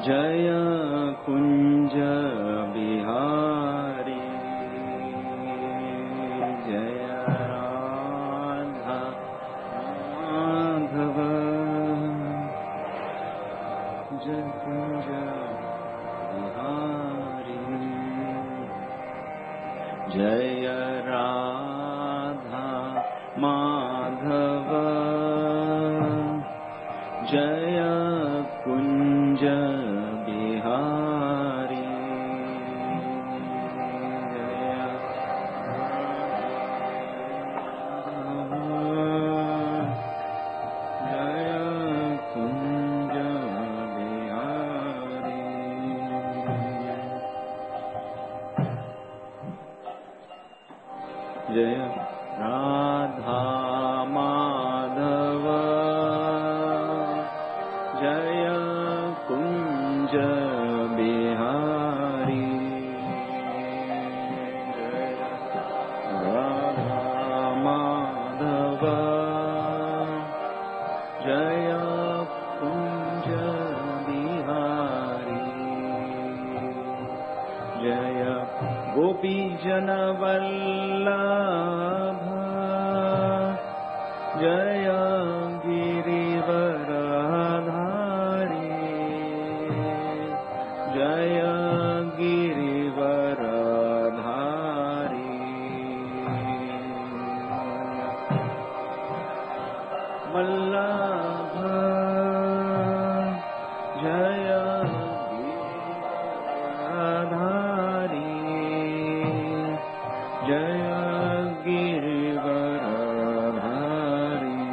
जय कुंज बिहारी जय राधा माधव जय कुंज बिहारी जय राधा माधव जय कुंज बिहारी जय कुंज बिहारी जय राधा माधव जय कुंज बिहारी जय राधा माधव जय कुंज बिहारी जय गोपी जन वल्लभ जय गिरिवरधारी जय गिरिवरधारी वल्लभ जय गिरिवरधारी जय गिरिवरधारी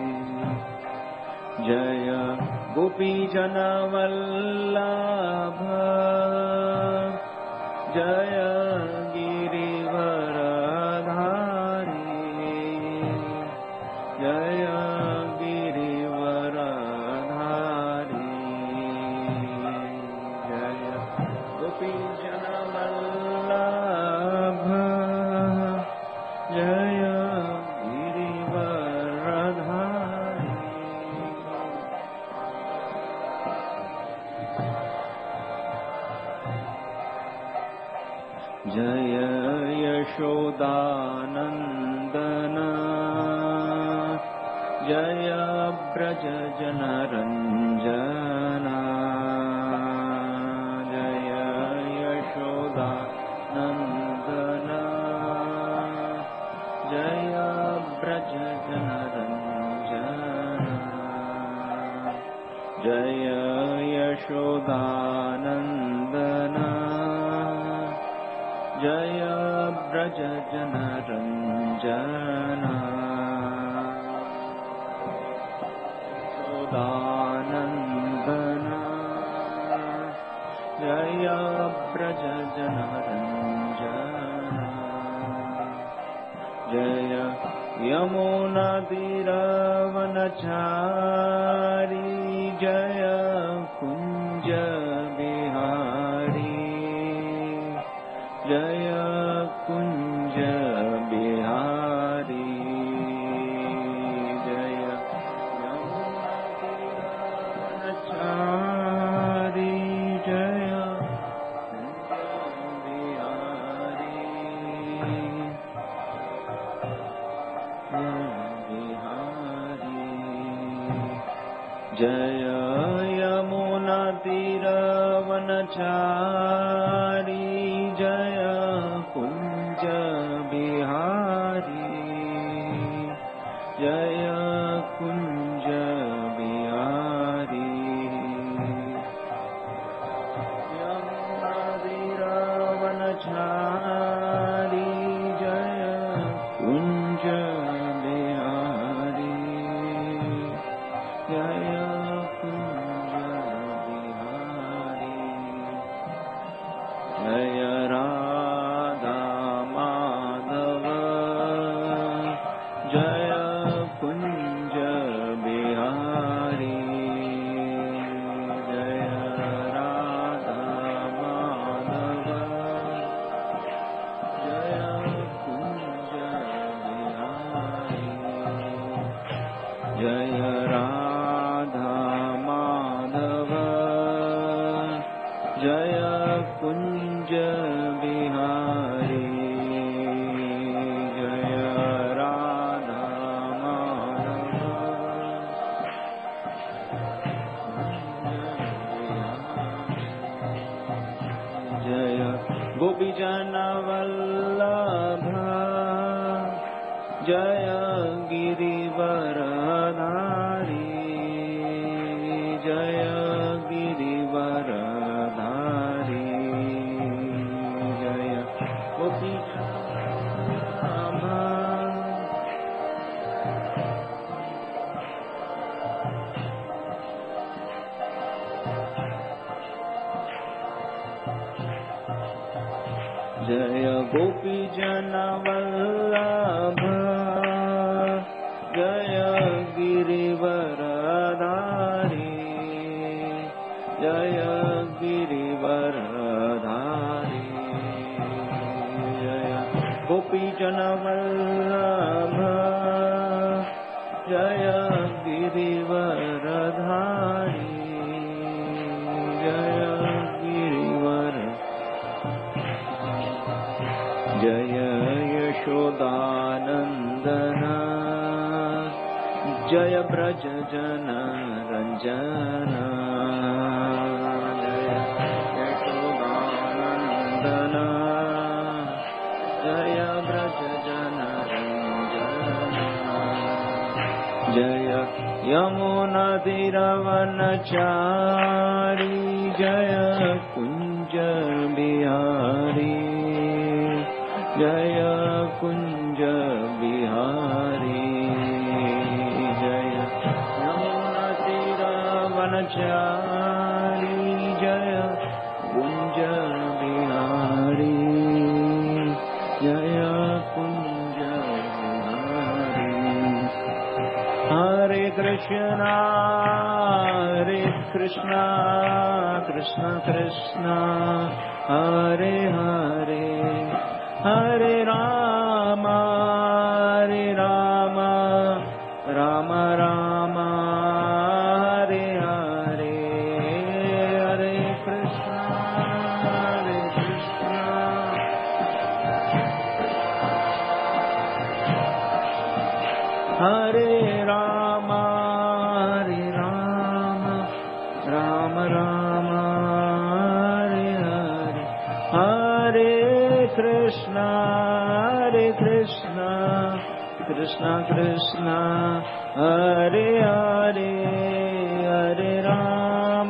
जय गोपी जन वल्लभ जय गिरिवरधारी जय गिरिवरधारी जय गोपी जन वल्लभ जय गिरिवरधारी जय यशोदानंदन जय ब्रज जन रंजन जय यशोदानंदन जय ब्रज जन रंजन जय यशोदानंदन जय ब्रज जन रंजन यशोदानंदन जय ब्रज जन रंजन जय यमुना तीरवनचारी जय कुंज बिहारी जय कुंज बिहारी जय यमुना तीरवनचारी जय कुंज बिहारी जय यमुना तीरवनचारी जय कुंज बिहारी जय कुंज बिहारी यमुना तीरवनचारी जय कुंज बिहारी जय कुंज बिहारी जय राधा जय कुंज बिहारी जय राधा माधव जय गोपीजन वल्लभ जय गिरिवरधारी जय गिरिवरधारी जय गोपीजन जय गोपीजन वल्लभ जय गिरिवरधारी जय गिरिवरधारी जय गोपीजन वल्लभ जय गिरिवरधारी जय गिरिवर जय यशोदानंदन जय ब्रज जन रंजन जय यशोदानंदन जय ब्रज जन रंजन जय यमुना तीरवनचारी जय कुंज बिहारी जय कुंज बिहारी जय यमुना तीरवनचारी जय कुंज बिहारी जय कुंज बिहारी हरे कृष्णा कृष्ण कृष्ण हरे हरे हरे राम राम राम हरे हरे हरे कृष्ण हरे राम राम राम हरे हरे हरे कृष्ण कृष्ण कृष्ण हरे हरे हरे राम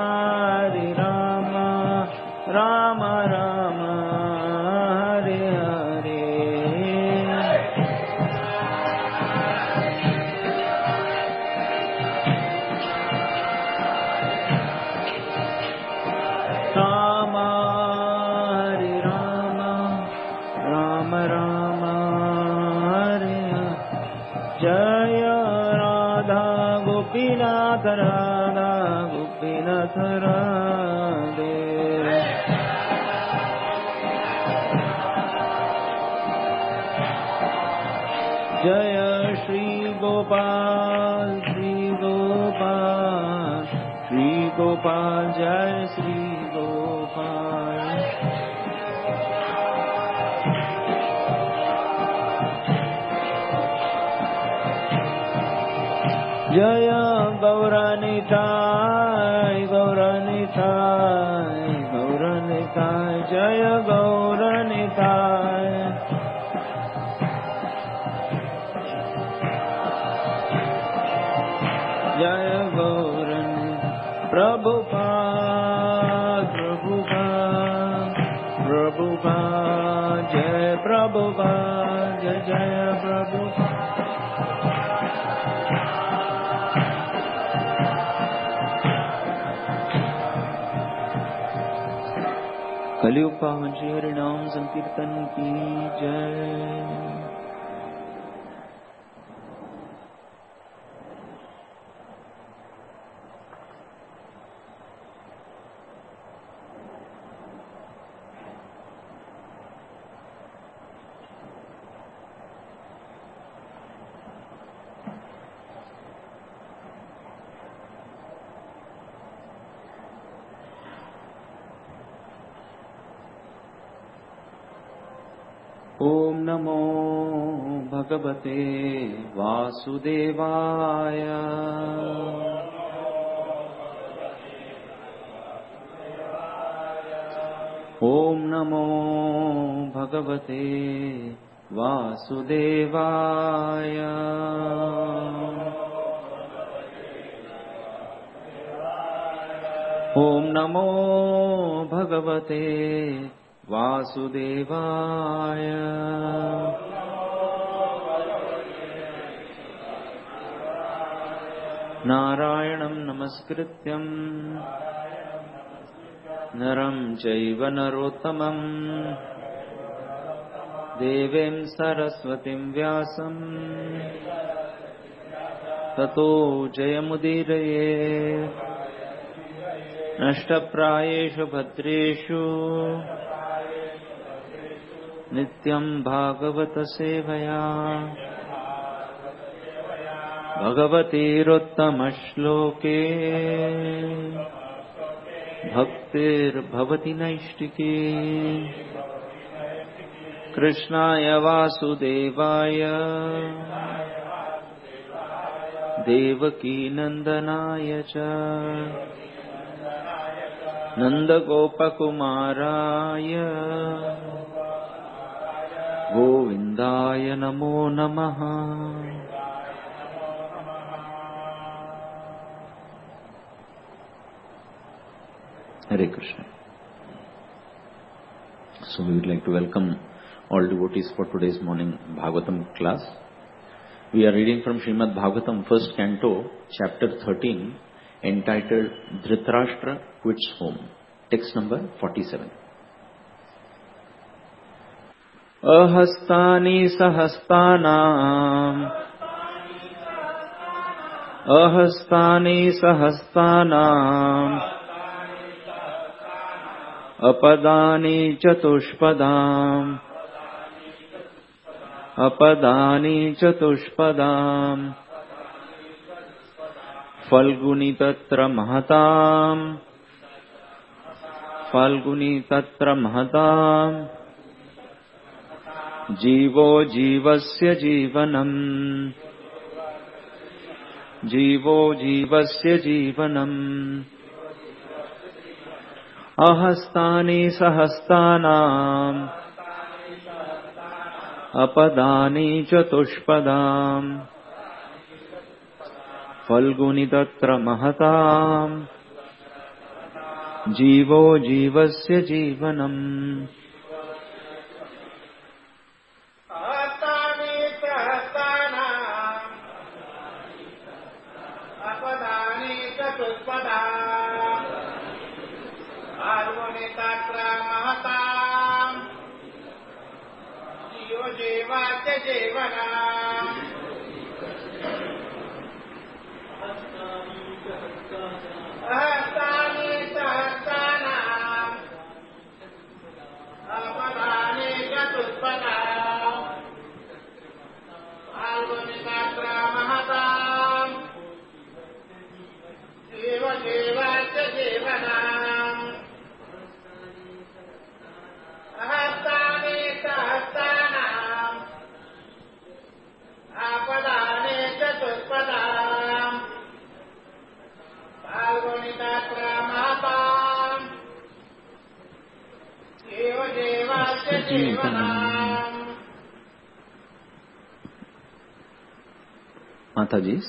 राम राम हरे हरे राम हरे राम राम हरे जय राधा गोपीनाथ राधे जय श्री गोपाल जय श्री गोपाल जय गौरनिताय जय गौरनिताय जय गौरन प्रभुपाद जय प्रभुपाद जय प्रभुपाद कलियुग पावन श्री हरि नाम संकीर्तन की जय। ॐ नमो भगवते वासुदेवाय। ॐ नमो भगवते वासुदेवाय। ॐ नमो भगवते वासुदेवाय। नारायणं नमस्कृत्यं नरं चैव नरोत्तमं देवीं सरस्वतीं व्यासं ततो जयमुदीरयेत्। नष्टप्रायेषु भद्रेषु नित्यं भागवत सेवया भगवतीरुत्तमश्लोके भक्तिर्भवति नैष्टिकी। कृष्णाय वासुदेवाय देवकी नंदनाय च नंदगोपकुमाराय गोविंदाय नमो नमः। Hare Krishna. So we would like to welcome all devotees for today's morning Bhagavatam class. We are reading from Srimad Bhagavatam, first canto, chapter 13, entitled Dhritarashtra Quits Home. Text number 47. Ahastani sahastanam Ahastani sahastanam Apadani chatushpadam Apadani chatushpadam Falguni tatra mahatam Falguni tatra mahatam Jivo jivasya jivanam Jivo jivasya jivanam Ahastani sahastanam Apadani chatushpadam Falguni tatra mahatam Jivo jivasya jivanam Mataji's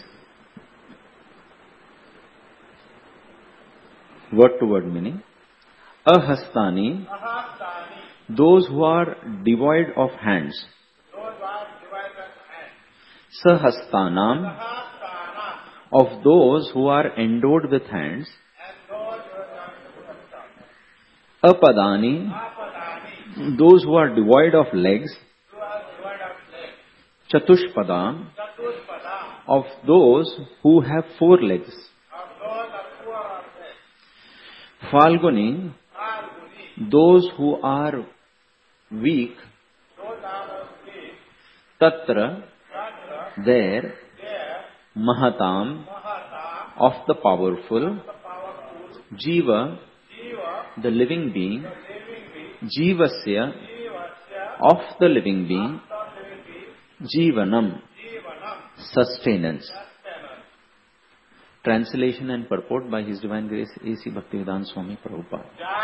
word to word meaning. Ahastani, those who are devoid of hands. Sahastanam, of those who are endowed with hands. Apadani, those who are devoid of legs. Chatushpadam, of those who have 4 legs. Falguni, those who are weak. Tatra, there. Mahatam, of the powerful. Jiva, the living being. Jivasya, of the living being, Jivanam, sustenance. Translation and purport by His Divine Grace A.C. Bhaktivedanta Swami Prabhupada.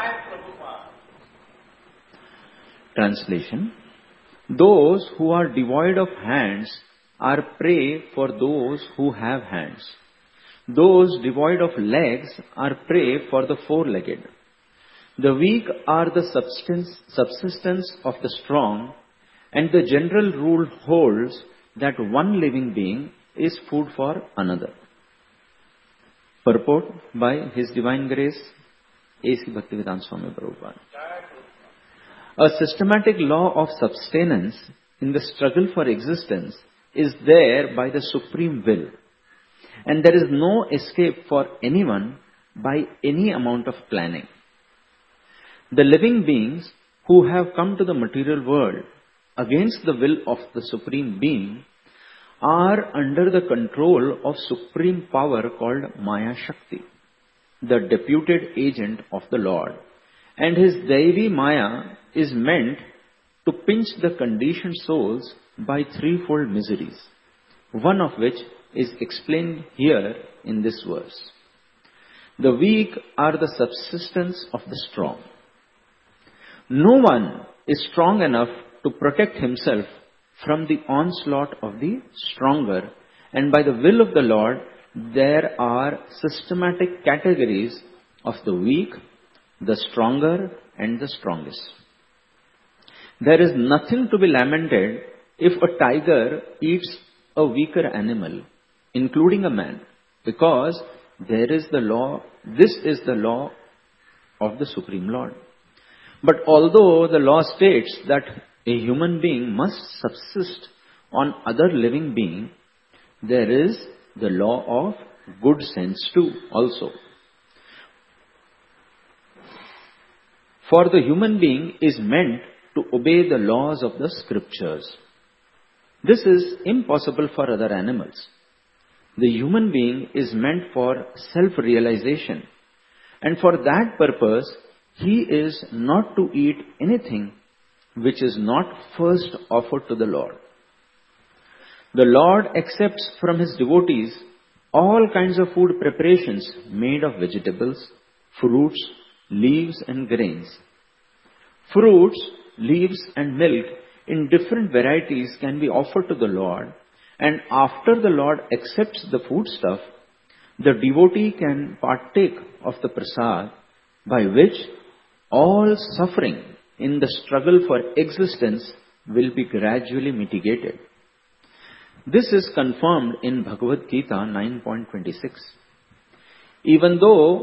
Translation: those who are devoid of hands are prey for those who have hands. Those devoid of legs are prey for the four-legged. The weak are the subsistence of the strong, and the general rule holds that one living being is food for another. Purport by His Divine Grace A.C. Bhaktivedanta Swami Prabhupada. A systematic law of sustenance in the struggle for existence is there by the supreme will, and there is no escape for anyone by any amount of planning. The living beings who have come to the material world against the will of the Supreme Being are under the control of supreme power called Maya Shakti, the deputed agent of the Lord, and his Devi Maya is meant to pinch the conditioned souls by threefold miseries, one of which is explained here in this verse. The weak are the subsistence of the strong. No one is strong enough to protect himself from the onslaught of the stronger, and by the will of the Lord, there are systematic categories of the weak, the stronger, and the strongest. There is nothing to be lamented if a tiger eats a weaker animal, including a man, because this is the law of the Supreme Lord. But although the law states that a human being must subsist on other living being, there is the law of good sense too also. For the human being is meant to obey the laws of the scriptures. This is impossible for other animals. The human being is meant for self-realization, and for that purpose, he is not to eat anything which is not first offered to the Lord. The Lord accepts from His devotees all kinds of food preparations made of vegetables, fruits, leaves and grains. Fruits, leaves and milk in different varieties can be offered to the Lord, and after the Lord accepts the foodstuff, the devotee can partake of the prasad, by which all suffering in the struggle for existence will be gradually mitigated. This is confirmed in Bhagavad Gita 9.26. Even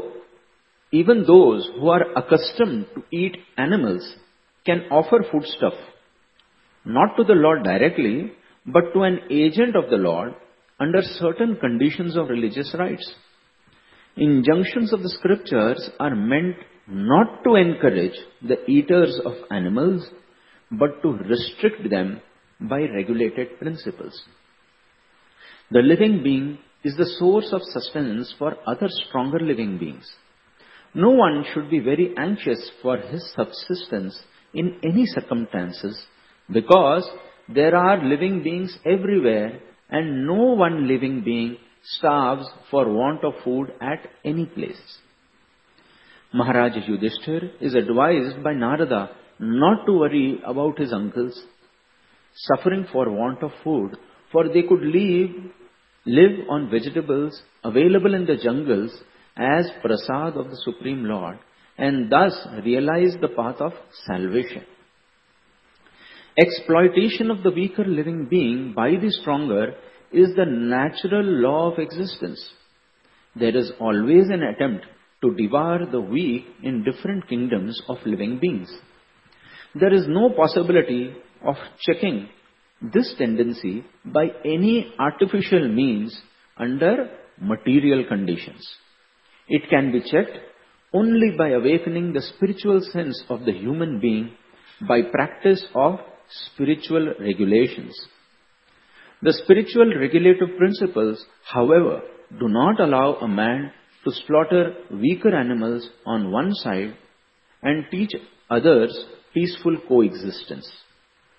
those who are accustomed to eat animals can offer foodstuff, not to the Lord directly, but to an agent of the Lord under certain conditions of religious rites. Injunctions of the scriptures are meant not to encourage the eaters of animals, but to restrict them by regulated principles. The living being is the source of sustenance for other stronger living beings. No one should be very anxious for his subsistence in any circumstances, because there are living beings everywhere, and no one living being starves for want of food at any place. Maharaj Yudhishthir is advised by Narada not to worry about his uncles suffering for want of food, for they could live on vegetables available in the jungles as prasad of the Supreme Lord, and thus realize the path of salvation. Exploitation of the weaker living being by the stronger is the natural law of existence. There is always an attempt to devour the weak in different kingdoms of living beings. There is no possibility of checking this tendency by any artificial means under material conditions. It can be checked only by awakening the spiritual sense of the human being by practice of spiritual regulations. The spiritual regulative principles, however, do not allow a man to slaughter weaker animals on one side and teach others peaceful coexistence.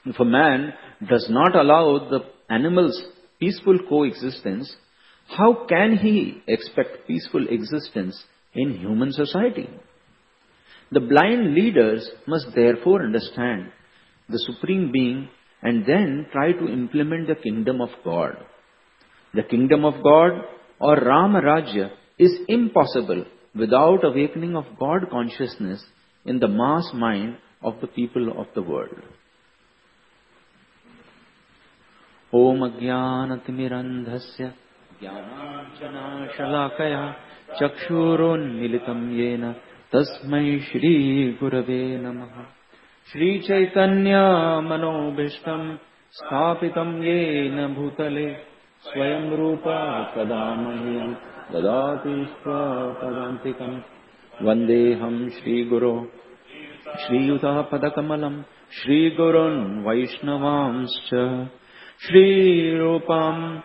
If a man does not allow the animals peaceful coexistence, how can he expect peaceful existence in human society? The blind leaders must therefore understand the Supreme Being and then try to implement the kingdom of God. The kingdom of God or Rama Rajya is impossible without awakening of God consciousness in the mass mind of the people of the world. Om Ajnanatirandhasya Jnananjanashalakaya Chakshurunmilitam Yena Tasmai Shri Gurave Namaha. Shri Chaitanya Manobhishtam Sthapitam Yena Bhutale Swayam Rupa Kadamahyam Dadati Swapadantikam Vandeham Shri Guru Shri Yuta Padakamalam Shri Gurun Vaishnavamscha Shri Rupam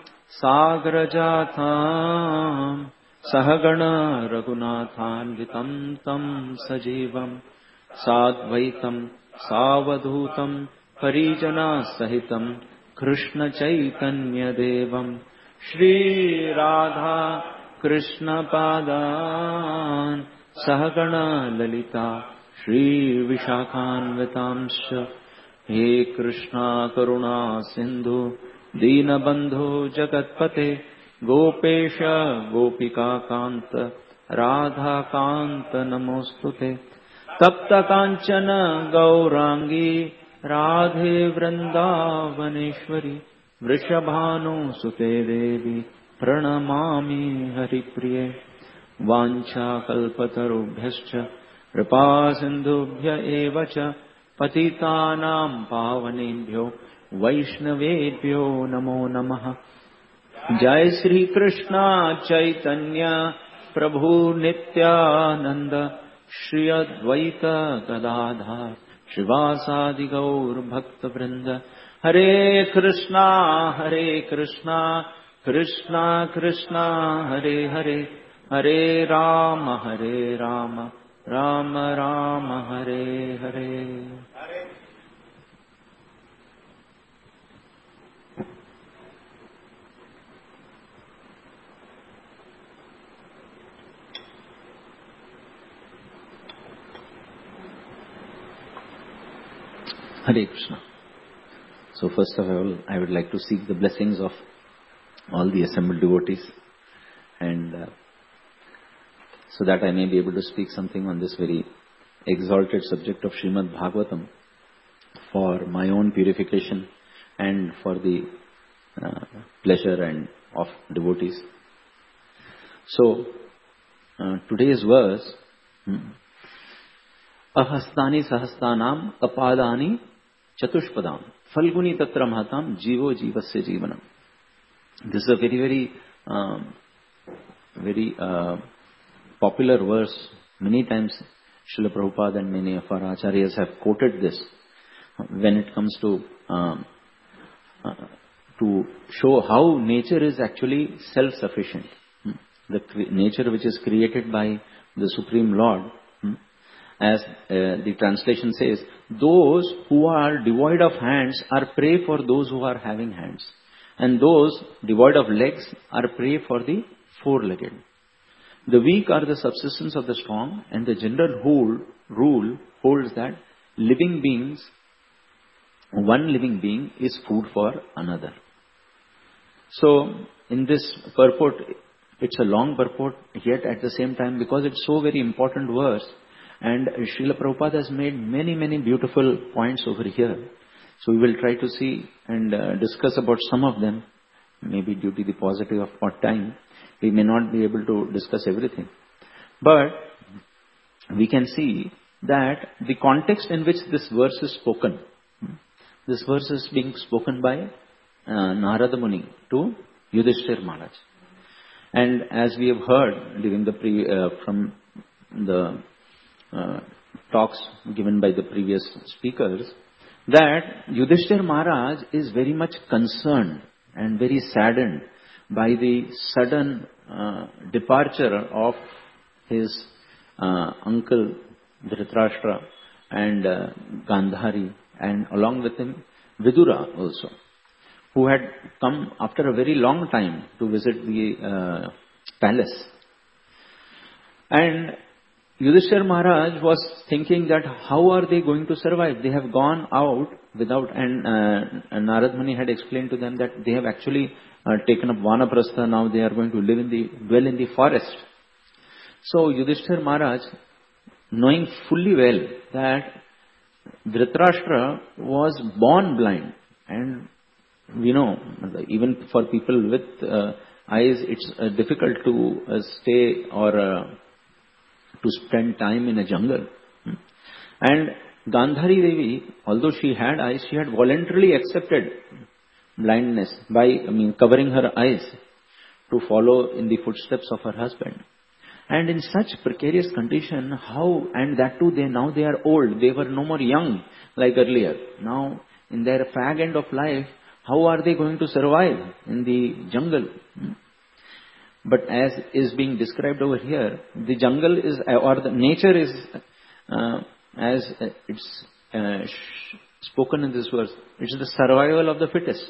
Sagrajatam Sahagana Raghunathanvitam Tam Sajivam Sadvaitam Savadhutam Parijana Sahitam Krishna Chaitanya Devam Shri Radha Krishna Padan Sahagana Lalita Shri Vishakhanvitamscha He Krishna Karuna Sindhu Deenabandhu Jagatpate Gopesha Gopika Kanta Radha Kanta Namostute Tapta Kanchana Gaurangi Radhe Vrindavaneshwari Vrishabhanu Sute Devi Pranamami Haripriye Vancha Kalpatarubhyascha Kripa Sindhubhya Evacha Patitanam Pavanebhyo Vaishnavebhyo Namo Namaha. Jai Shri Krishna Chaitanya Prabhu Nityananda Shri Advaita Gadadhar Shivasadi Gaur Bhakta Vrinda. Hare Krishna Krishna Krishna Hare Hare Hare Rama Rama Rama Hare Hare. Hare Krishna. So first of all, I would like to seek the blessings of all the assembled devotees, and so that I may be able to speak something on this very exalted subject of Srimad Bhagavatam for my own purification and for the pleasure and of devotees. So today's verse, Ahastani Sahastanam Apadani Chatushpadam Falguni Tatra Mahatam Jivo Jivasya Jivanam. This is a very popular verse. Many times Srila Prabhupada and many of our acharyas have quoted this when it comes to show how nature is actually self-sufficient. The nature which is created by the Supreme Lord, as the translation says, those who are devoid of hands are prey for those who are having hands, and those devoid of legs are prey for the four-legged. The weak are the subsistence of the strong, and the general rule holds that one living being is food for another. So in this purport, it's a long purport, yet at the same time, because it's so very important verse, and Srila Prabhupada has made many beautiful points over here. So we will try to see and discuss about some of them. Maybe due to the paucity of time, we may not be able to discuss everything. But we can see that the context in which this verse is spoken, this verse is being spoken by Narada Muni to Yudhishthira Maharaj. And as we have heard during the from the talks given by the previous speakers, that Yudhishthira Maharaj is very much concerned and very saddened by the sudden departure of his uncle Dhritarashtra and Gandhari, and along with him Vidura also, who had come after a very long time to visit the palace. And Yudhishthira Maharaj was thinking that how are they going to survive? They have gone out without, and Narad Muni had explained to them that they have actually taken up Vanaprastha. Now they are going to dwell in the forest. So Yudhishthira Maharaj, knowing fully well that Dhritarashtra was born blind, and we know even for people with eyes, it's difficult to stay or to spend time in a jungle. And Gandhari Devi, although she had eyes, she had voluntarily accepted blindness by covering her eyes to follow in the footsteps of her husband. And in such precarious condition, how, and that too, they are old. They were no more young like earlier. Now, in their fag end of life, how are they going to survive in the jungle? But as is being described over here, the jungle is, or the nature is, as it's spoken in this verse, it's the survival of the fittest.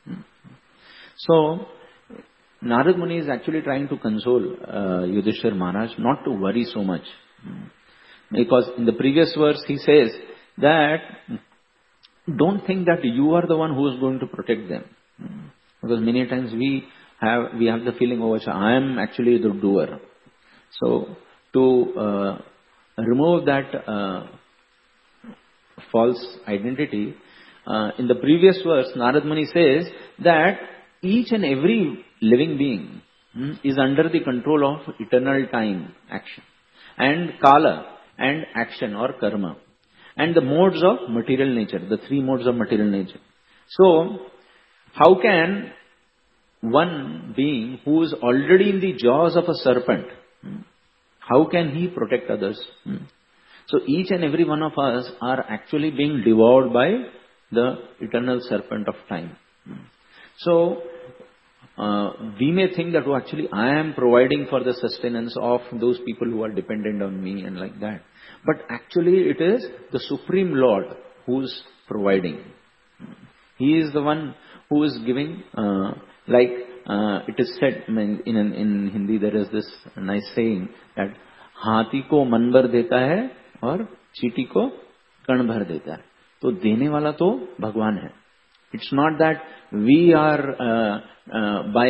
So, Narad Muni is actually trying to console Yudhishthira Maharaj not to worry so much. Because in the previous verse he says that don't think that you are the one who is going to protect them. Because many times we have the feeling, oh, I am actually the doer. So to remove that false identity, in the previous verse Narad Muni says that each and every living being is under the control of eternal time, action, and kala, and action or karma, and the modes of material nature, the three modes of material nature. So, how can one being who is already in the jaws of a serpent, how can he protect others? So, each and every one of us are actually being devoured by the eternal serpent of time. So, we may think that, oh, actually I am providing for the sustenance of those people who are dependent on me and like that. But actually it is the Supreme Lord who is providing. He is the one who is giving, like it is said in Hindi, there is this nice saying that हाथी को मन भर देता है और चींटी को कण भर देता है. तो देने वाला तो भगवान है. It's not that we are by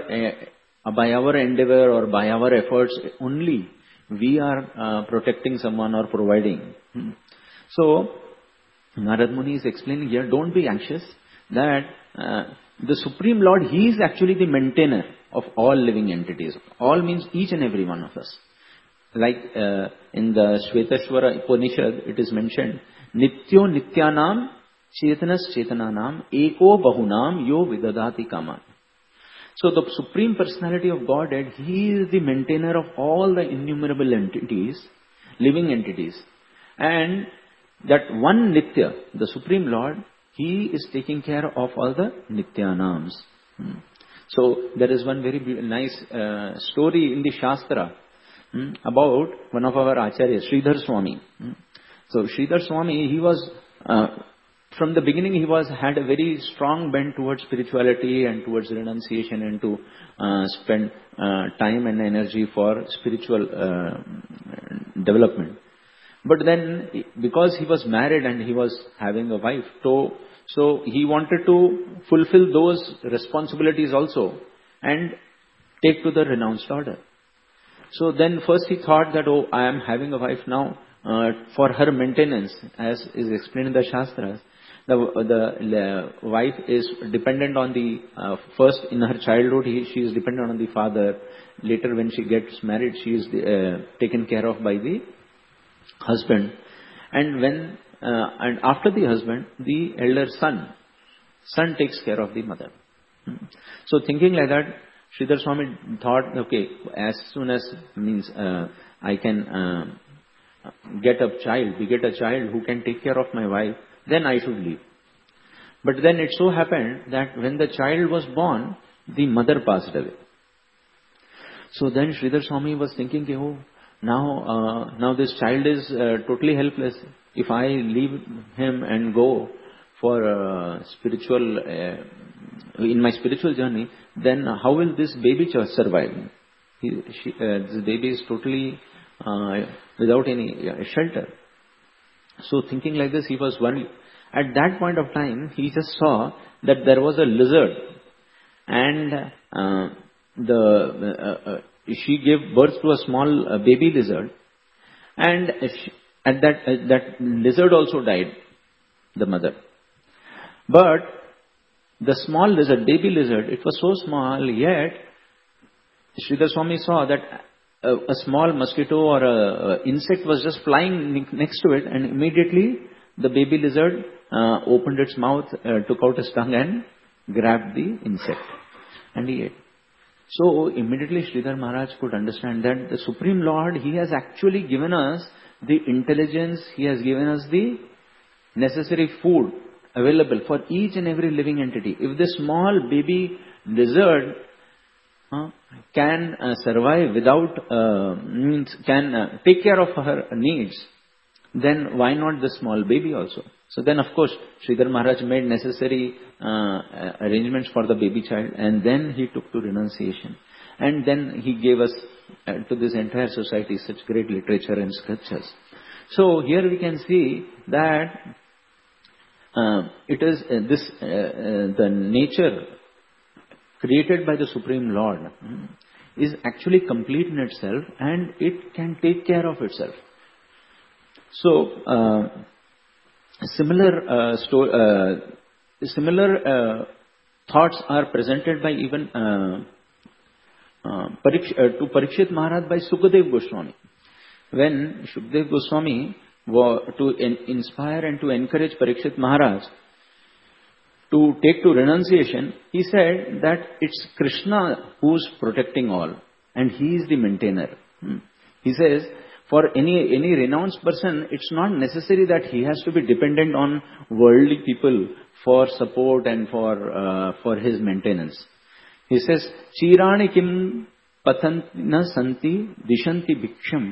our endeavor or by our efforts only we are protecting someone or providing. So Narad Muni is explaining here, don't be anxious that the Supreme Lord, He is actually the maintainer of all living entities. All means each and every one of us. Like in the Shvetashvara Upanishad, it is mentioned, Nityo Nityanam Chetanas Chetananam Eko Bahunam Yo Vidadati Kaman. So the Supreme Personality of Godhead, He is the maintainer of all the innumerable entities, living entities. And that one Nitya, the Supreme Lord, He is taking care of all the Nityanams. So there is one very nice story in the Shastra about one of our Acharyas, Sridhar Swami. So Sridhar Swami, he was... from the beginning, he had a very strong bent towards spirituality and towards renunciation and to spend time and energy for spiritual development. But then, because he was married and he was having a wife, so he wanted to fulfill those responsibilities also and take to the renounced order. So then first he thought that, oh, I am having a wife now, for her maintenance, as is explained in the Shastras. The wife is dependent on the, first in her childhood she is dependent on the father. Later when she gets married, she is taken care of by the husband. And and after the husband, the elder son takes care of the mother. So thinking like that, Sridhar Swami thought, okay, as soon as I can beget a child who can take care of my wife, then I should leave. But then it so happened that when the child was born, the mother passed away. So then Sridhar Swami was thinking, oh, now this child is totally helpless. If I leave him and go for spiritual, in my spiritual journey, then how will this baby survive? This baby is totally without any shelter. So thinking like this, he was worried. At that point of time, he just saw that there was a lizard, and she gave birth to a small baby lizard, and that lizard also died, the mother. But the small lizard, baby lizard, it was so small, yet Sridhar Swami saw that a small mosquito or a insect was just flying next to it, and immediately the baby lizard opened its mouth, took out its tongue and grabbed the insect, and he ate. So immediately Sridhar Maharaj could understand that the Supreme Lord, He has actually given us the intelligence, He has given us the necessary food available for each and every living entity. If this small baby lizard can survive without, can take care of her needs, then why not the small baby also? So then, of course, Sridhar Maharaj made necessary arrangements for the baby child, and then he took to renunciation. And then he gave us, to this entire society, such great literature and scriptures. So here we can see that it is the nature created by the Supreme Lord is actually complete in itself, and it can take care of itself. So similar thoughts are presented by even to Parikshit Maharaj by Sukadev Goswami. When Sukadev Goswami to inspire and to encourage Parikshit Maharaj to take to renunciation, he said that it's Krishna who's protecting all, and he is the maintainer. He says, for any renounced person, it's not necessary that he has to be dependent on worldly people for support and for his maintenance. He says, Chirani kim patantina santi dishanti bhiksham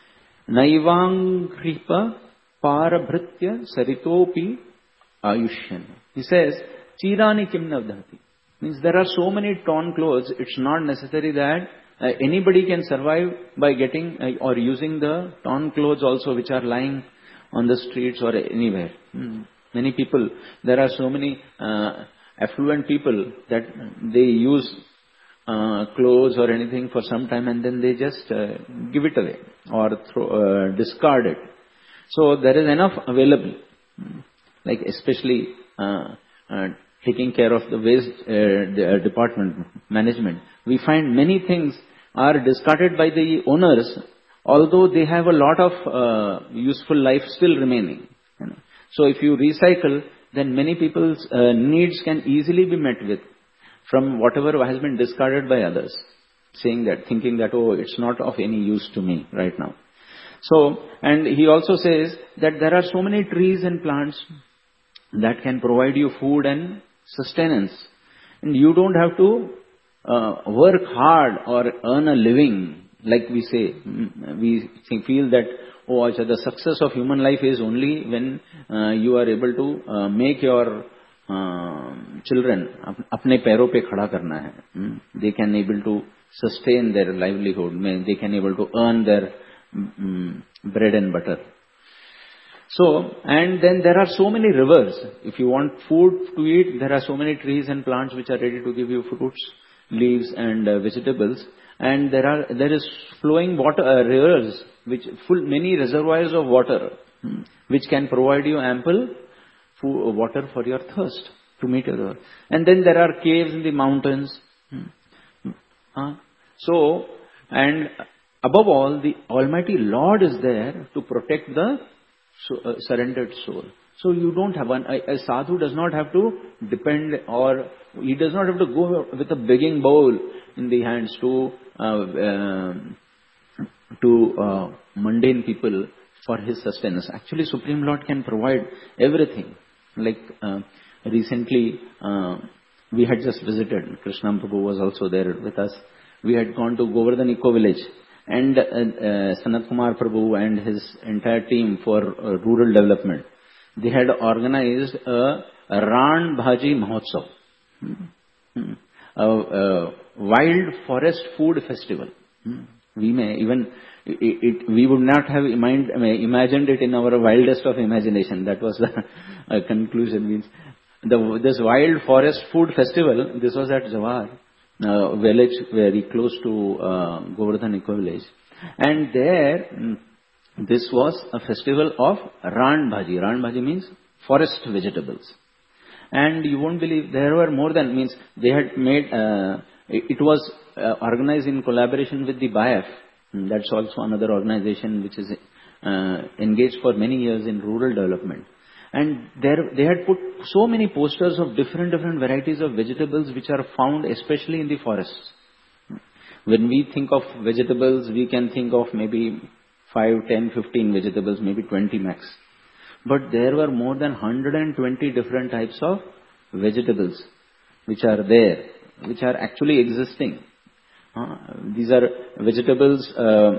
naivangripa parabhritya saritopi ayushyan. He says, Chirani kim navdhati. Means there are so many torn clothes, it's not necessary that anybody can survive by getting or using the torn clothes also which are lying on the streets or anywhere. Many people, there are so many affluent people that they use clothes or anything for some time and then they just give it away or discard it. So there is enough available, like especially taking care of the waste department management. We find many things are discarded by the owners, although they have a lot of useful life still remaining. So if you recycle, then many people's needs can easily be met with from whatever has been discarded by others, thinking that, oh, it's not of any use to me right now. So, and he also says that there are so many trees and plants that can provide you food and sustenance. And you don't have to work hard or earn a living, like we say. We feel that, oh, the success of human life is only when you are able to make your children apne पैरों पे खड़ा करना है. They can able to sustain their livelihood. They can able to earn their bread and butter. So, and then there are so many rivers. If you want food to eat, there are so many trees and plants which are ready to give you fruits, leaves and vegetables. And there is flowing water, rivers, many reservoirs of water, which can provide you ample water for your thirst, to meet your thirst. And then there are caves in the mountains. So, and above all, the Almighty Lord is there to protect the surrendered soul. So you don't have a sadhu does not have to depend, or he does not have to go with a begging bowl in the hands to mundane people for his sustenance. Actually, Supreme Lord can provide everything. Like recently, we had just visited. Krishna Prabhu was also there with us. We had gone to Govardhan Eco Village, and Sanat Kumar Prabhu and his entire team for rural development, they had organized a Ran Bhaji Mahotsav, a wild forest food festival. We may even, we would not have imagined it in our wildest of imagination. That was the conclusion. Means this wild forest food festival, this was at Jawar village, very close to Govardhan Eco Village. And there, this was a festival of Ran Bhaji. Ran Bhaji means forest vegetables. And you won't believe, there were more than, means they had made, it was organized in collaboration with the BIAF. That's also another organization which is engaged for many years in rural development. And there they had put so many posters of different varieties of vegetables which are found especially in the forests. When we think of vegetables, we can think of maybe 5, 10, 15 vegetables, maybe 20 max. But there were more than 120 different types of vegetables which are there, which are actually existing. These are vegetables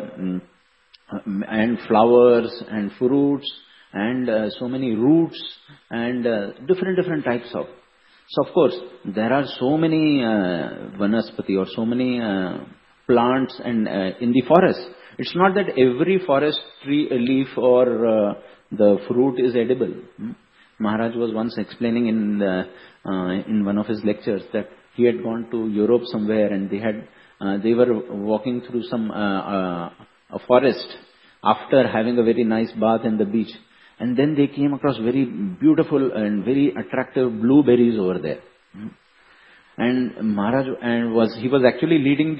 and flowers and fruits and so many roots and different types of. So of course, there are so many vanaspati or so many plants and in the forest. It's not that every forest tree, leaf or the fruit is edible. Maharaj was once explaining in one of his lectures that he had gone to Europe somewhere and they were walking through some a forest after having a very nice bath in the beach, and then they came across very beautiful and very attractive blueberries over there. And Maharaj he was actually leading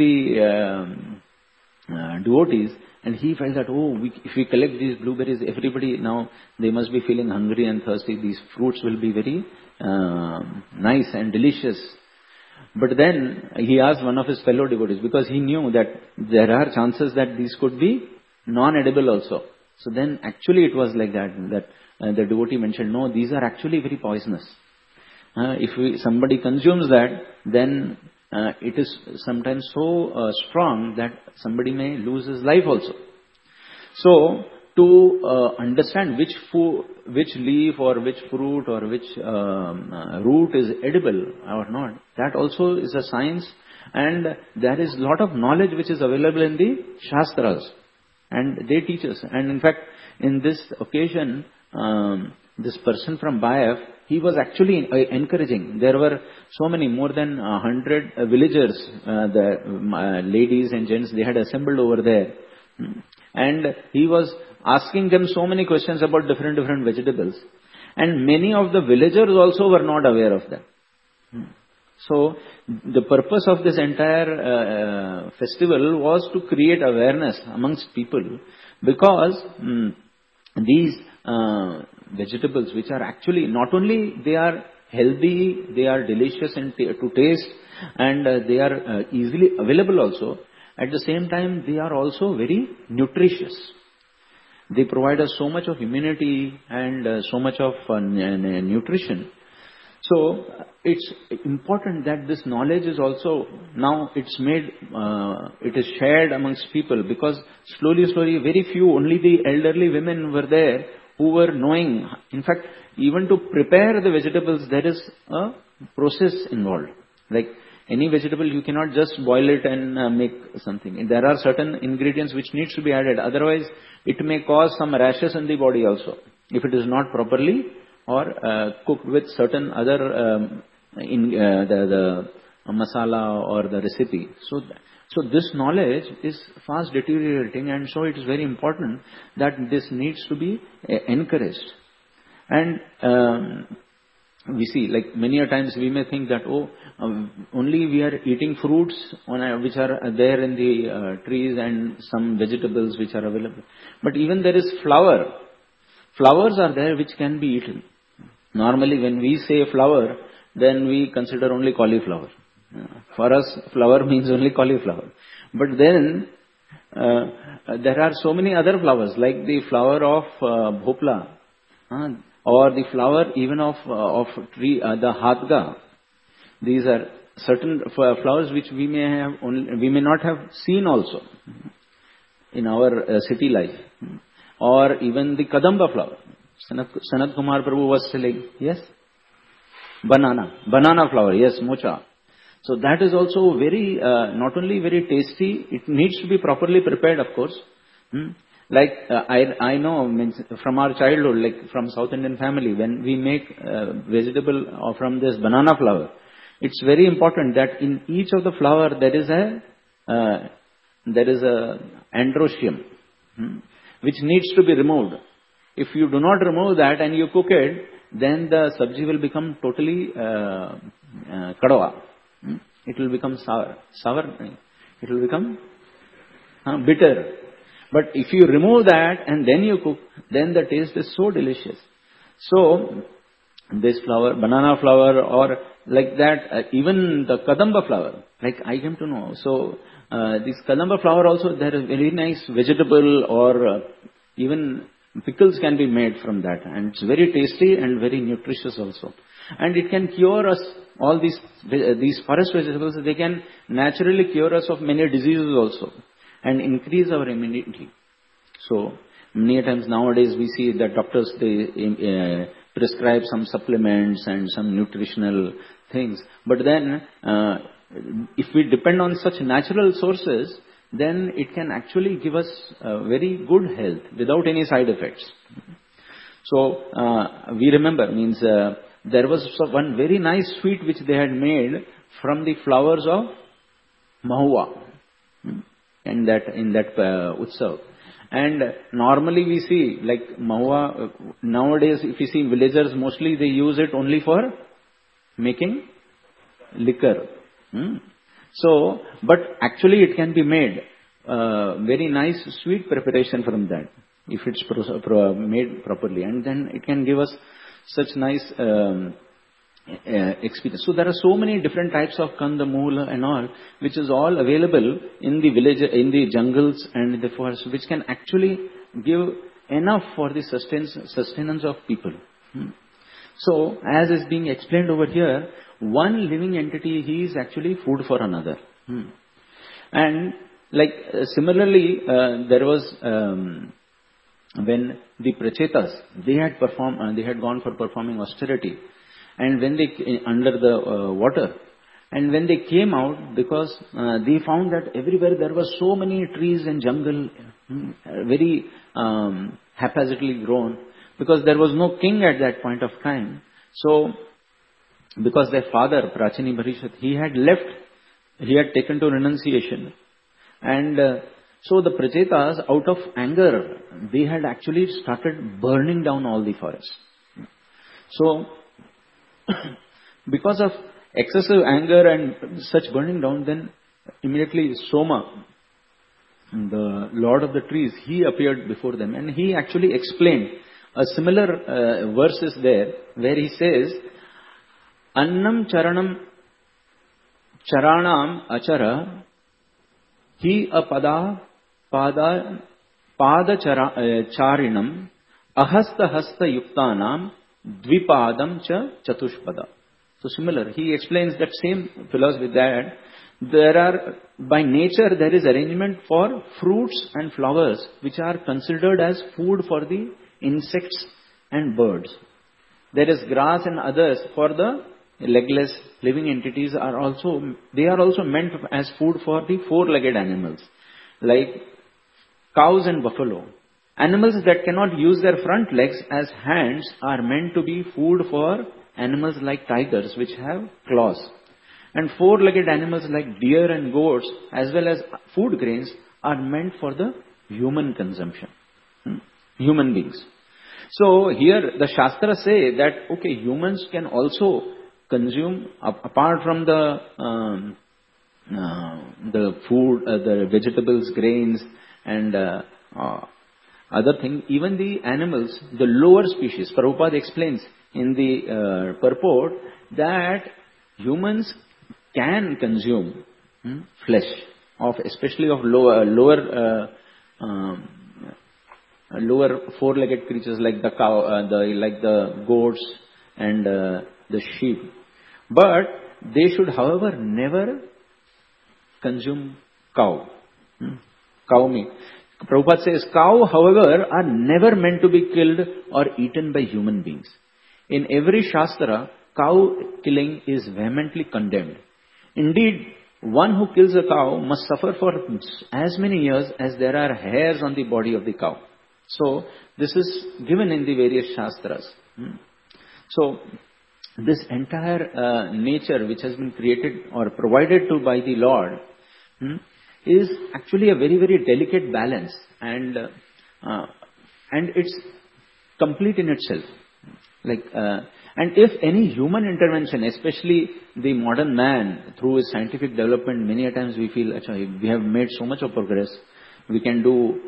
the devotees, and he felt that, if we collect these blueberries, everybody now, they must be feeling hungry and thirsty. These fruits will be very nice and delicious. But then he asked one of his fellow devotees, because he knew that there are chances that these could be non-edible also. So then actually it was like that the devotee mentioned, no, these are actually very poisonous. If somebody consumes that, then it is sometimes so strong that somebody may lose his life also. So to understand which leaf or which fruit or which root is edible or not, that also is a science, and there is a lot of knowledge which is available in the Shastras, and they teach us. And in fact, in this occasion, this person from BIAF, he was actually encouraging. There were so many, more than 100 villagers, the ladies and gents, they had assembled over there. And he was asking them so many questions about different vegetables. And many of the villagers also were not aware of that. So the purpose of this entire festival was to create awareness amongst people, because these vegetables, which are actually not only they are healthy, they are delicious to taste, and they are easily available also. At the same time, they are also very nutritious. They provide us so much of immunity and so much of nutrition. So it's important that this knowledge is also, now it's made, it is shared amongst people, because slowly, very few, only the elderly women were there who were knowing. In fact, even to prepare the vegetables, there is a process involved. Like any vegetable, you cannot just boil it and make something. There are certain ingredients which needs to be added. Otherwise, it may cause some rashes in the body also, if it is not properly or cooked with certain other the masala or the recipe. So this knowledge is fast deteriorating, and so it is very important that this needs to be encouraged. And we see, like many a times we may think that, only we are eating fruits which are there in the trees and some vegetables which are available. But even there is flower. Flowers are there which can be eaten. Normally when we say flower, then we consider only cauliflower. For us, flower means only cauliflower. But then there are so many other flowers, like the flower of bhopla, or the flower even of tree, the hatga. These are certain flowers which we may not have seen also in our city life, or even the kadamba flower. Sanat Kumar Prabhu was telling, yes? Banana flower, yes, mocha. So that is also very, not only very tasty, it needs to be properly prepared, of course. Like, I know, means from our childhood, like from South Indian family, when we make vegetable from this banana flower, it's very important that in each of the flower there is a androecium, which needs to be removed. If you do not remove that and you cook it, then the sabji will become totally kadwa. It will become sour. It will become bitter. But if you remove that and then you cook, then the taste is so delicious. So, this flower, banana flower, or like that, even the kadamba flower, like I came to know. So, this kadamba flower also, there is very nice vegetable or even pickles can be made from that. And it's very tasty and very nutritious also. And it can cure us, all these forest vegetables, they can naturally cure us of many diseases also. And increase our immunity. So, many times nowadays we see that doctors, they prescribe some supplements and some nutritional things. But then, if we depend on such natural sources, then it can actually give us very good health without any side effects. So, we remember, means there was one very nice sweet which they had made from the flowers of mahua. In that utsav. And normally we see, like mahua, nowadays if you see villagers, mostly they use it only for making liquor. So, but actually it can be made very nice sweet preparation from that, if it's made properly. And then it can give us such nice experience. So there are so many different types of kandamoola and all, which is all available in the village, in the jungles and in the forests, which can actually give enough for the sustenance of people. So, as is being explained over here, one living entity, he is actually food for another. And like similarly, there was when the prachetas, they had gone for performing austerity. And when they, under the water, and when they came out, because they found that everywhere there were so many trees and jungle, very haphazardly grown, because there was no king at that point of time. So, because their father, Prachini Bharishat, he had taken to renunciation. And so the Prachetas, out of anger, they had actually started burning down all the forests. So, because of excessive anger and such burning down, then immediately Soma, the Lord of the trees, he appeared before them, and he actually explained a similar verses there, where he says, Annam charanam charanam achara hi apada pada charinam ahasta hasta yuktanam dvipadam cha chatushpada. So similar, he explains that same philosophy, that there are, by nature there is arrangement for fruits and flowers which are considered as food for the insects and birds. There is grass and others for the legless living entities they are also meant as food for the four-legged animals, like cows and buffalo. Animals that cannot use their front legs as hands are meant to be food for animals like tigers, which have claws. And four-legged animals like deer and goats, as well as food grains, are meant for the human consumption. Human beings. So here the Shastras say that, okay, humans can also consume, apart from the food, the vegetables, grains, and other thing, even the animals, the lower species. Prabhupada explains in the purport that humans can consume flesh of, especially of lower four-legged creatures like the cow, like the goats and the sheep. But they should, however, never consume cow meat. Prabhupada says, cow, however, are never meant to be killed or eaten by human beings. In every Shastra, cow killing is vehemently condemned. Indeed, one who kills a cow must suffer for as many years as there are hairs on the body of the cow. So, this is given in the various Shastras. So, this entire nature which has been created or provided to by the Lord is actually a very, very delicate balance, and it's complete in itself. And if any human intervention, especially the modern man, through his scientific development, many a times we feel, we have made so much of progress, we can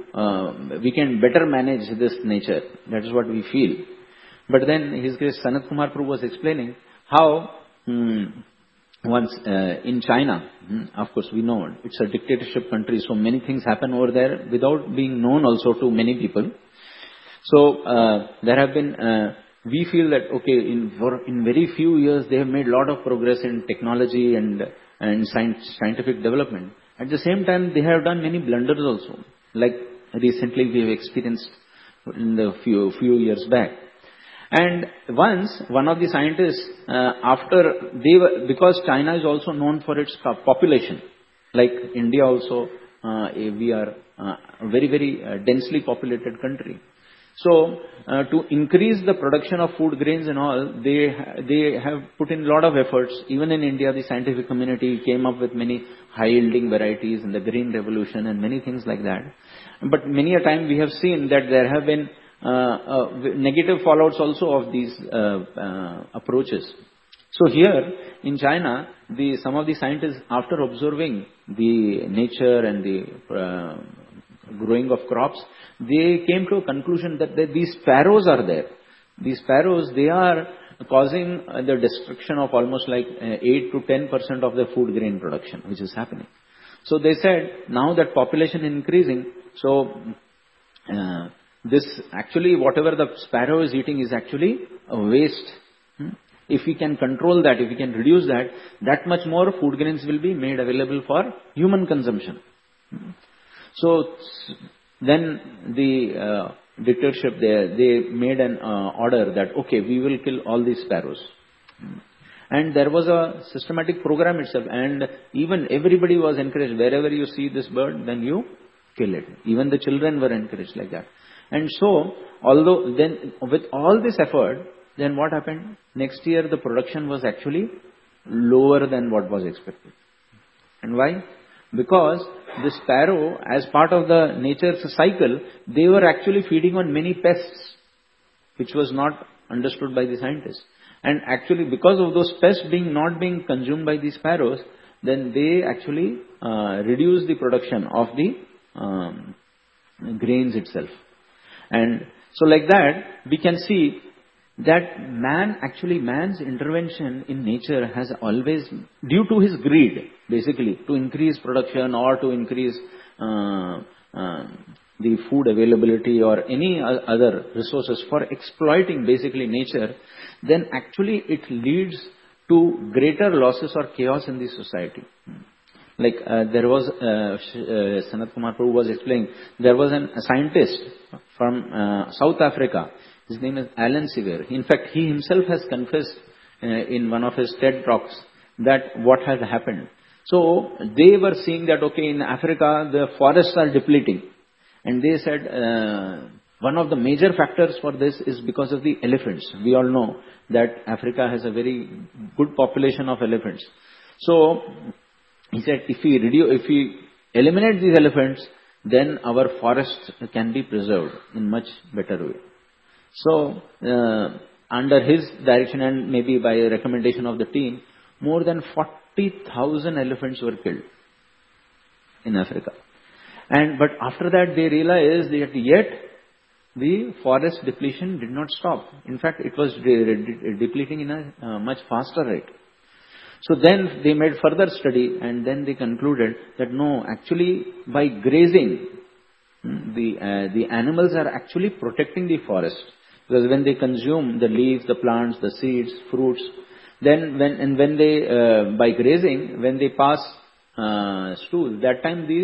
better manage this nature. That is what we feel. But then His Grace Sanat Kumar Prabhu was explaining how once in China, of course we know it's a dictatorship country, so many things happen over there without being known also to many people. So there have been, we feel that in very few years they have made a lot of progress in technology and scientific development. At the same time, they have done many blunders also, like recently we have experienced in the few years back. And once, one of the scientists, because China is also known for its population, like India also, we are a very, very densely populated country. So, to increase the production of food grains and all, they have put in a lot of efforts. Even in India, the scientific community came up with many high-yielding varieties in the Green Revolution and many things like that. But many a time we have seen that there have been negative fallouts also of these approaches. So here in China, some of the scientists, after observing the nature and the growing of crops, they came to a conclusion that these sparrows are there. These sparrows, they are causing the destruction of almost like 8 to 10% of the food grain production, which is happening. So they said, now that population is increasing, so this actually, whatever the sparrow is eating is actually a waste. If we can control that, if we can reduce that, that much more food grains will be made available for human consumption. So then the dictatorship there, they made an order that, we will kill all these sparrows. And there was a systematic program itself, and even everybody was encouraged, wherever you see this bird, then you kill it. Even the children were encouraged like that. And so, although then with all this effort, then what happened? Next year the production was actually lower than what was expected. And why? Because the sparrow, as part of the nature's cycle, they were actually feeding on many pests, which was not understood by the scientists. And actually, because of those pests not being consumed by the sparrows, then they actually reduce the production of the grains itself. And so like that, we can see that man's intervention in nature has always, due to his greed, basically, to increase production or to increase the food availability or any other resources for exploiting basically nature, then actually it leads to greater losses or chaos in the society. Like there was, Sanat Kumar Prabhu was explaining, there was a scientist from South Africa. His name is Alan Sevier. In fact, he himself has confessed in one of his TED talks that what has happened. So they were seeing that, in Africa the forests are depleting. And they said one of the major factors for this is because of the elephants. We all know that Africa has a very good population of elephants. So he said, if we eliminate these elephants, then our forests can be preserved in much better way. So under his direction and maybe by a recommendation of the team, more than 40,000 elephants were killed in Africa. But after that they realized that yet the forest depletion did not stop. In fact, it was depleting in a much faster rate. So then they made further study, and then they concluded that no, actually by grazing, the animals are actually protecting the forest. Because when they consume the leaves, the plants, the seeds, fruits, then when they by grazing, when they pass stool, that time these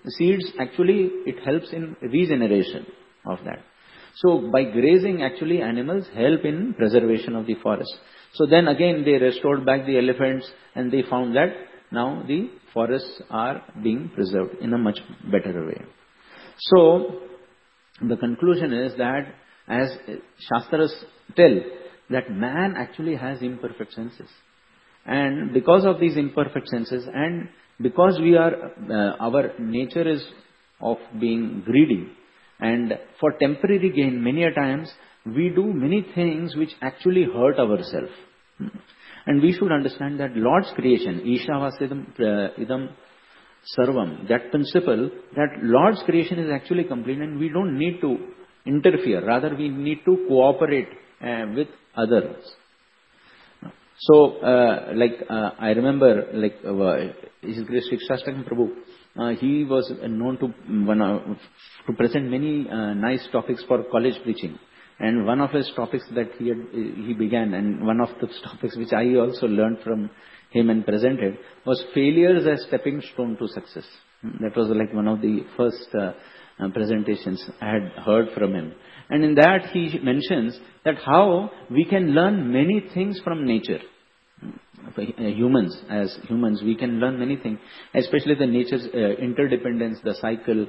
seeds actually, it helps in regeneration of that. So by grazing, actually animals help in preservation of the forest. So then again they restored back the elephants, and they found that now the forests are being preserved in a much better way. So the conclusion is that, as Shastras tell, that man actually has imperfect senses. And because of these imperfect senses, and because we are, our nature is of being greedy, and for temporary gain, many a times we do many things which actually hurt ourselves. And we should understand that Lord's creation, Ishavasidam idam sarvam, that principle, that Lord's creation is actually complete, and we don't need to interfere. Rather, we need to cooperate with others. So, I remember, His Grace Shikshastakam Prabhu, he was known to present many nice topics for college preaching. And one of his topics that he began, and one of the topics which I also learned from him and presented, was failures as stepping stone to success. That was like one of the first presentations I had heard from him. And in that he mentions that how we can learn many things from nature. As humans, we can learn many things, especially the nature's interdependence, the cycle.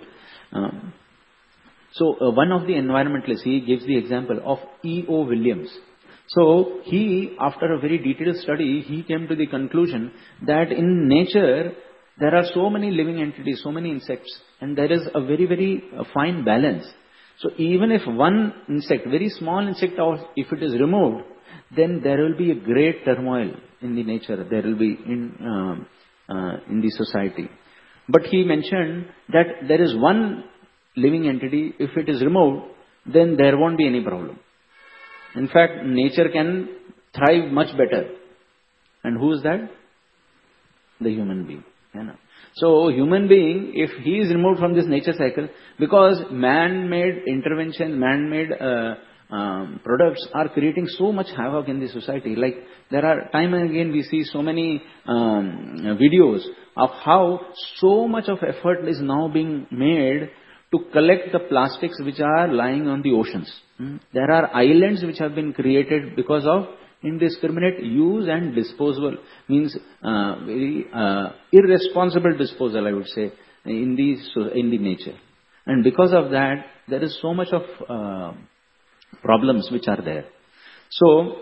So one of the environmentalists, he gives the example of E.O. Williams. So he, after a very detailed study, he came to the conclusion that in nature, there are so many living entities, so many insects, and there is a very, very fine balance. So even if one insect, very small insect, or if it is removed, then there will be a great turmoil in the nature. There will be in the society. But he mentioned that there is one living entity, if it is removed, then there won't be any problem. In fact, nature can thrive much better. And who is that? The human being. So, human being, if he is removed from this nature cycle, because man-made intervention, man-made products are creating so much havoc in the society. Like, there are time and again we see so many videos of how so much of effort is now being made to collect the plastics which are lying on the oceans. There are islands which have been created because of indiscriminate use and disposal, means very irresponsible disposal, I would say, in the nature. And because of that, there is so much of problems which are there. So,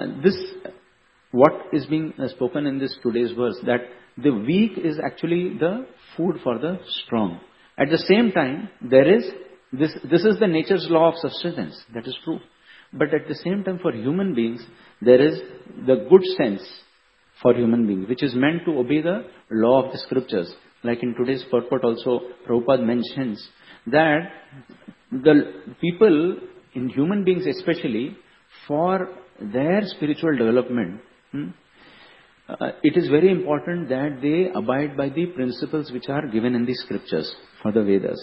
what is being spoken in this today's verse, that the weak is actually the food for the strong. At the same time, there is this is the nature's law of sustenance. That is true. But at the same time, for human beings, there is the good sense for human beings, which is meant to obey the law of the scriptures. Like in today's purport also, Prabhupada mentions that the people, in human beings especially, for their spiritual development, it is very important that they abide by the principles which are given in the scriptures for the Vedas.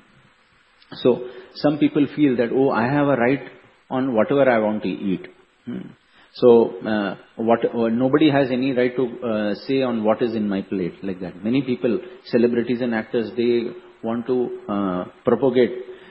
So, some people feel that, I have a right on whatever I want to eat. So, nobody has any right to say on what is in my plate, like that. Many people, celebrities and actors, they want to propagate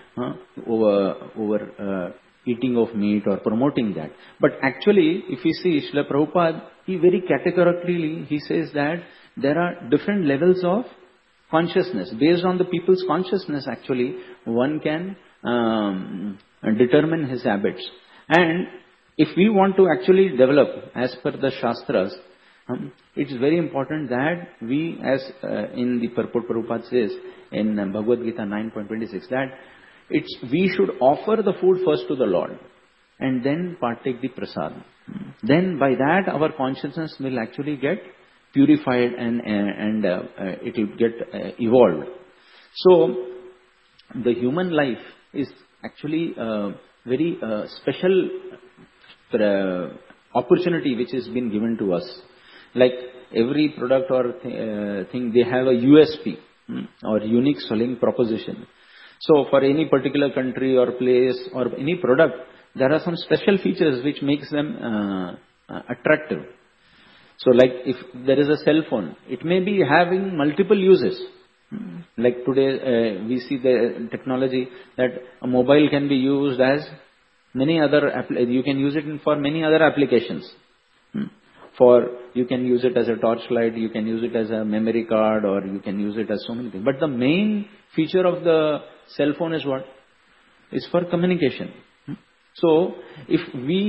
over eating of meat or promoting that. But actually, if you see Srila Prabhupada, he very categorically, he says that there are different levels of consciousness. Based on the people's consciousness, actually, one can determine his habits. And if we want to actually develop, as per the Shastras, it is very important that we, as in the purport Prabhupada says in Bhagavad Gita 9.26, that we should offer the food first to the Lord and then partake the prasad. Then by that our consciousness will actually get purified and it will get evolved. So the human life is actually a very special opportunity which has been given to us. Like every product or thing, they have a USP or unique selling proposition. So for any particular country or place or any product, there are some special features which makes them attractive. So like if there is a cell phone, it may be having multiple uses. Like today, we see the technology that a mobile can be used as many other, you can use it for many other applications. You can use it as a torchlight, you can use it as a memory card, or you can use it as so many things. But the main feature of the cell phone is what? Is for communication. So, if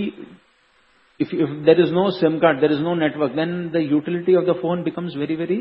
there is no SIM card, there is no network, then the utility of the phone becomes very, very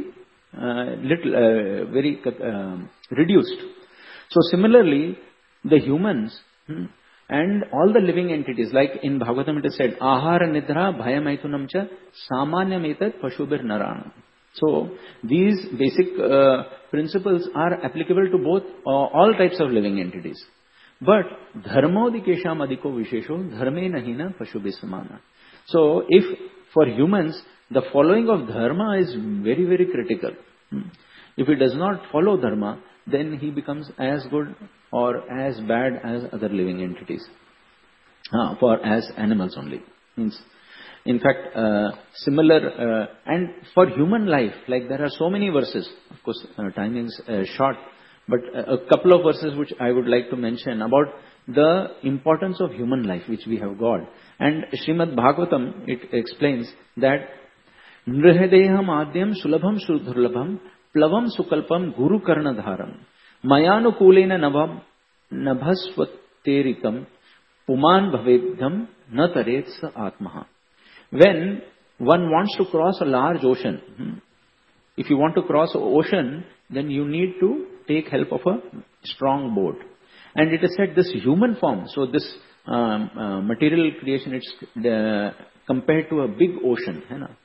reduced. So similarly, the humans and all the living entities, like in Bhagavatam it is said, Ahara Nidra Bhayamaitunam cha Samanyametat Pashubir Naranam. So these basic principles are applicable to both all types of living entities. But dharmaudikesham adiko vishesho dharme nahina pashubhi samana. So if for humans the following of dharma is very, very critical. If he does not follow dharma, then he becomes as good or as bad as other living entities. As animals only. Means, in fact, similar, and for human life, like there are so many verses, of course, time is short, but a couple of verses which I would like to mention about the importance of human life which we have got. And Srimad Bhagavatam, it explains that Nrihadeham adyam sulabham sudurlabham plavam sukalpam guru karnadharam mayanukulena nabhasvateritam puman bhavedham nataret sa atmaha. When one wants to cross a large ocean, if you want to cross an ocean, then you need to take help of a strong boat. And it is said this human form, so this material creation, it's compared to a big ocean.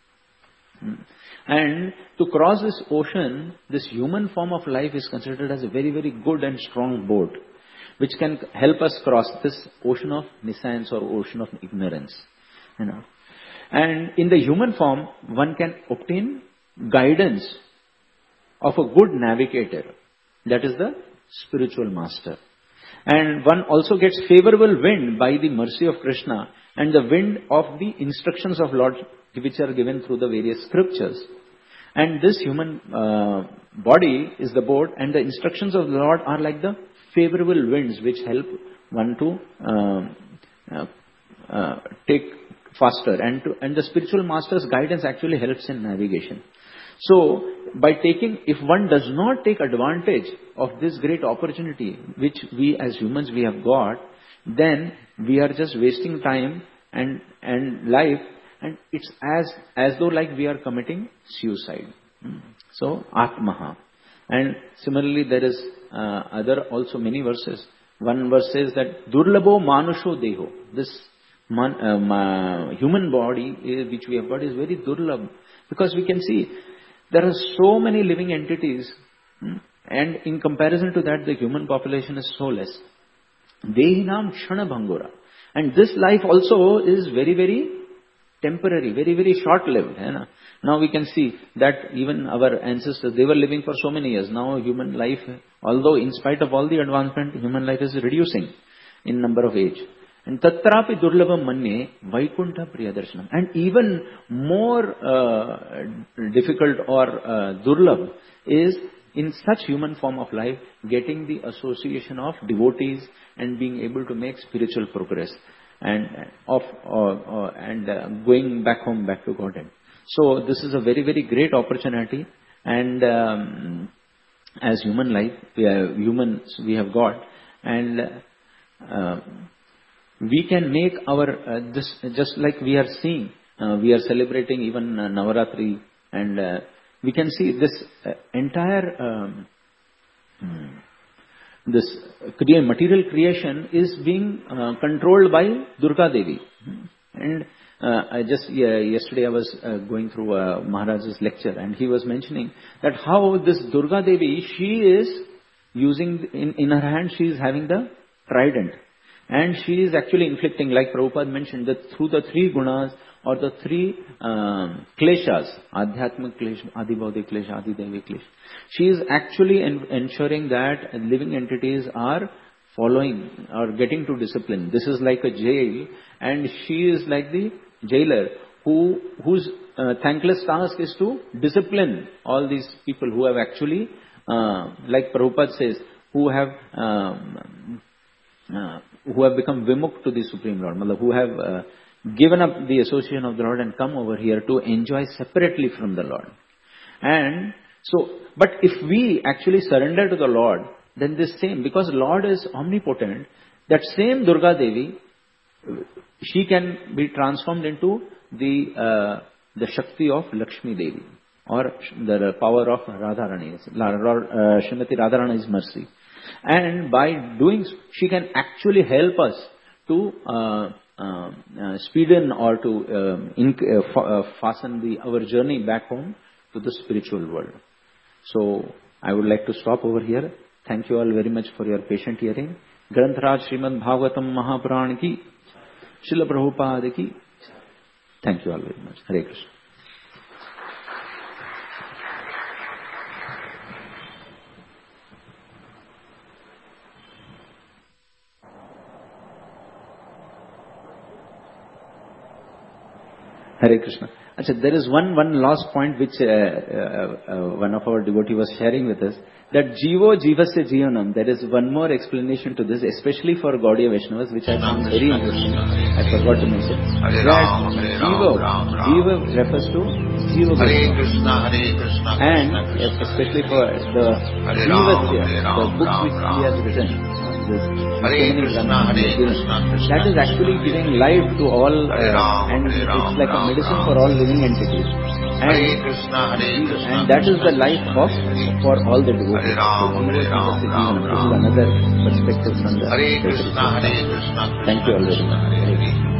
And to cross this ocean, this human form of life is considered as a very, very good and strong boat, which can help us cross this ocean of nescience or ocean of ignorance. And in the human form, one can obtain guidance of a good navigator, that is the spiritual master. And one also gets favorable wind by the mercy of Krishna and the wind of the instructions of Lord which are given through the various scriptures. And this human body is the boat, and the instructions of the Lord are like the favorable winds which help one to take faster. And the spiritual master's guidance actually helps in navigation. So, if one does not take advantage of this great opportunity, which we as humans we have got, then we are just wasting time and life, and it's as though like we are committing suicide. So, Atmaha. And similarly, there is other also many verses. One verse says that Durlabo Manusho Deho. This human body which we have got is very durlabh, because we can see there are so many living entities, and in comparison to that, the human population is so less. Dehinam Kshana Bhangura. And this life also is very, very temporary, very, very short-lived. Now we can see that even our ancestors, they were living for so many years. Now human life, although in spite of all the advancement, human life is reducing in number of age. And tatrapi durlabham manye Vaikuntha Priyadarshanam. And even more difficult or durlabh is in such human form of life getting the association of devotees and being able to make spiritual progress and going back home, back to Godhead. So this is a very, very great opportunity, and as human life, humans we have got, and we can make our, this just like we are seeing, we are celebrating even Navaratri, and we can see this entire, this material creation is being controlled by Durga Devi. And yesterday I was going through Maharaj's lecture, and he was mentioning that how this Durga Devi, she is using, in her hand she is having the trident. And she is actually inflicting, like Prabhupada mentioned, that through the three gunas or the three kleshas, Adhyatmik klesha, Adibaudik klesha, Adidevi klesha, she is actually ensuring that living entities are following or getting to discipline. This is like a jail, and she is like the jailer whose thankless task is to discipline all these people who have actually like Prabhupada says, who have become vimukh to the Supreme Lord, who have given up the association of the Lord and come over here to enjoy separately from the Lord. And so, but if we actually surrender to the Lord, then this same, because Lord is omnipotent, that same Durga Devi, she can be transformed into the Shakti of Lakshmi Devi, or the power of Radharani, Srimati Radharani's mercy. And by doing so, she can actually help us to speeden or to fasten our journey back home to the spiritual world. So, I would like to stop over here. Thank you all very much for your patient hearing. Granth-raj Srimad Bhagavatam Mahapuran ki, Srila Prabhupada ki. Thank you all very much. Hare Krishna. Hare Krishna. Achha, there is one last point which one of our devotee was sharing with us, that Jivo Jivasya Jivanam. There is one more explanation to this, especially for Gaudiya Vaishnavas, which I found very interesting. I forgot to mention. That Jiva refers to Jiva Vaishnava. And especially for the Jivasya, the books which he has written, that is actually giving life to all, and it's like a medicine for all living entities. And that is the life for all the devotees. So, this is another perspective from the Thank you all very much.